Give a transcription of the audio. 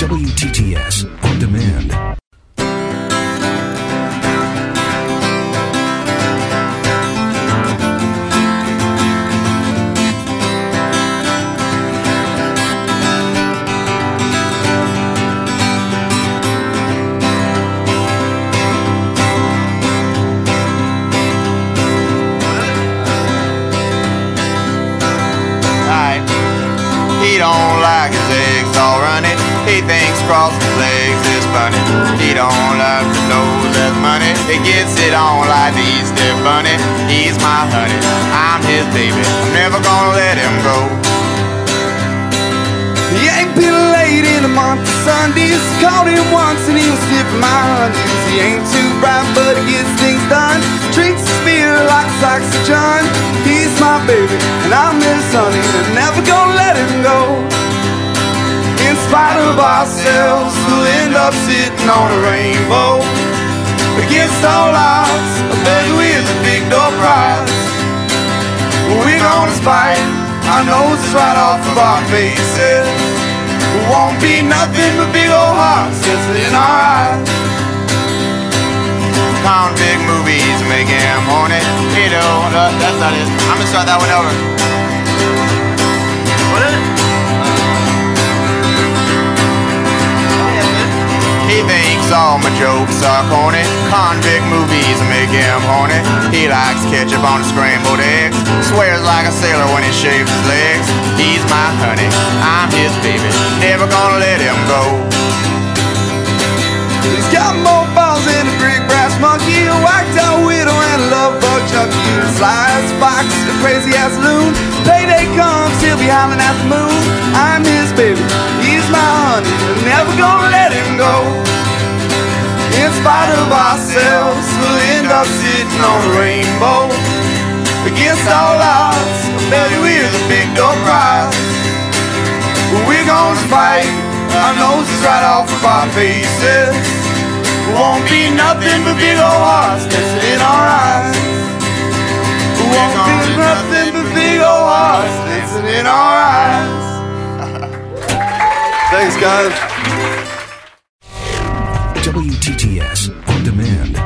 WTTS On Demand. He don't like his eggs all runny. He thinks crossing his legs is funny. He don't love to nose as money. He gets it on like the Easter bunny. He's my honey, I'm his baby. I'm never gonna let him go. He ain't been late in a month of Sundays. Called him once and he'll sniff my honeys. He ain't too bright but he gets things done. Drinks his beer like oxygen. He's my baby and I'm his honey, and never gonna let him go. In spite of ourselves, we'll end up sitting on a rainbow. Against all odds, I bet we're the big door prize. We're gonna spite our noses right off of our faces. We won't be nothing but big old hearts dancing in our eyes. Convict movies make him horny. He don't, that's not it. I'm gonna start that one over. What is it? He thinks all my jokes are corny. Convict movies make him horny. He likes ketchup on his scrambled eggs. Swears like a sailor when he shaves his legs. He's my honey, I'm his baby. Never gonna let him go. He's got more balls than a big brass monkey, a whacked out widow and a love bug junkie. Slides, fox, a crazy ass loon. Payday comes, he'll be howling at the moon. I'm his baby, he's my honey, I'm never gonna let him go. In spite of ourselves, we'll end up sitting on a rainbow. Against all odds, I bet we're the big door prize. But we're gonna fight our noses right off of our faces. We won't be nothing but big old hearts dancing in our eyes. We won't be nothing but big old hearts dancing in our eyes. Thanks, guys. WTTS On Demand.